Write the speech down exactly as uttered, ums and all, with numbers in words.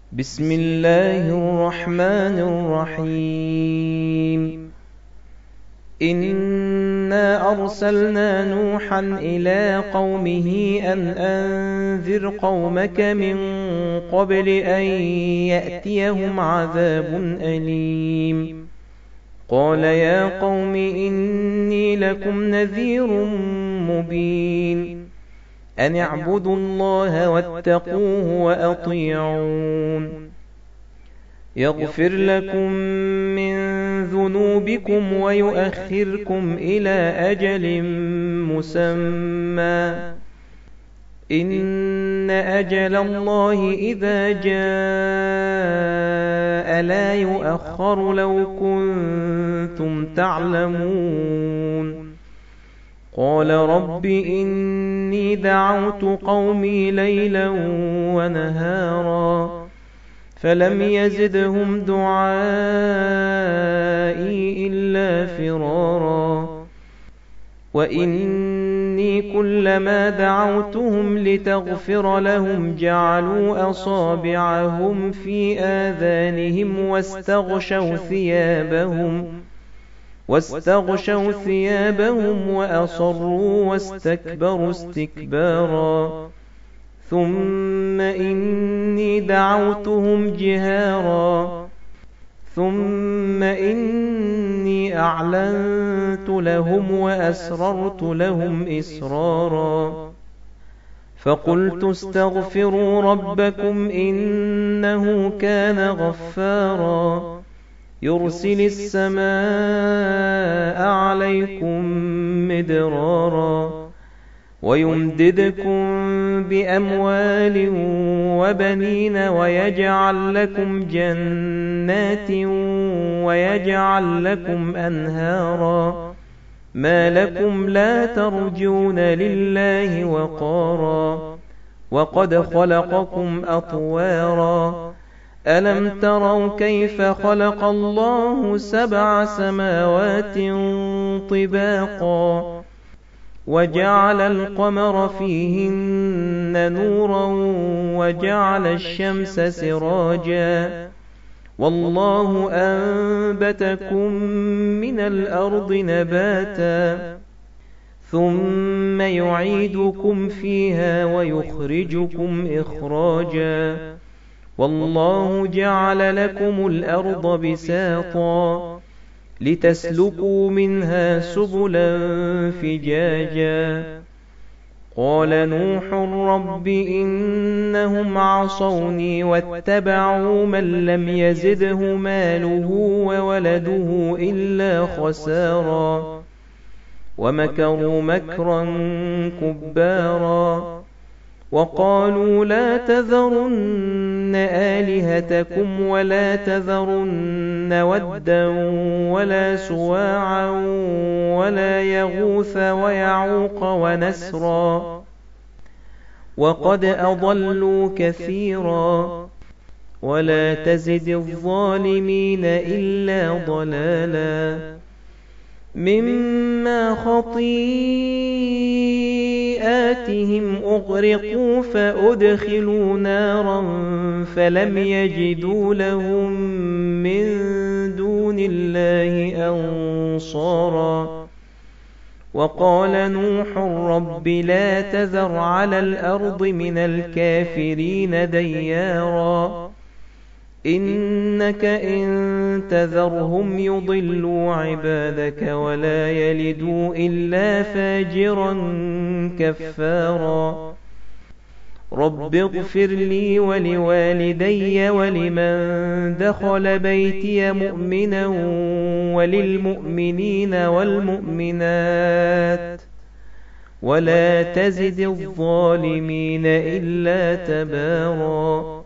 بسم الله الرحمن الرحيم إنا أرسلنا نوحا إلى قومه أن أنذر قومك من قبل أن يأتيهم عذاب أليم قال يا قوم إني لكم نذير مبين أن اعبدوا الله واتقوه وأطيعون يغفر لكم من ذنوبكم ويؤخركم إلى أجل مسمى إن أجل الله إذا جاء لا يؤخر لو كنتم تعلمون قال رب إني دعوت قومي ليلا ونهارا فلم يزدهم دعائي إلا فرارا وإني كلما دعوتهم لتغفر لهم جعلوا أصابعهم في آذانهم واستغشوا ثيابهم واستغشوا ثيابهم وأصروا واستكبروا استكبارا ثم إني دعوتهم جهارا ثم إني أعلنت لهم وأسررت لهم إسرارا فقلت استغفروا ربكم إنه كان غفارا يرسل السماء عليكم مدرارا ويمددكم بأموال وبنين ويجعل لكم جنات ويجعل لكم أنهارا ما لكم لا ترجون لله وقارا وقد خلقكم أطوارا ألم تروا كيف خلق الله سبع سماوات طباقا وجعل القمر فيهن نورا وجعل الشمس سراجا والله أنبتكم من الأرض نباتا ثم يعيدكم فيها ويخرجكم إخراجا والله جعل لكم الأرض بساطا لتسلكوا منها سبلا فجاجا قال نوح رب إنهم عصوني واتبعوا من لم يزده ماله وولده إلا خسارا ومكروا مكرا كبارا وقالوا لا تذرن آلهتكم ولا تذرن ودا ولا سواعا ولا يغوث ويعوق ونسرا وقد أضلوا كثيرا ولا تزد الظالمين إلا ضلالا مما خطيئاتهم أغرقوا فأدخلوا نارا فلم يجدوا لهم من دون الله أنصارا وقال نوح رب لا تذر على الأرض من الكافرين ديارا إنك إن تذرهم يضلوا عبادك ولا يلدوا إلا فاجرا كفارا رب اغفر لي ولوالدي ولمن دخل بيتي مؤمنا وللمؤمنين والمؤمنات ولا تزد الظالمين إلا تبارا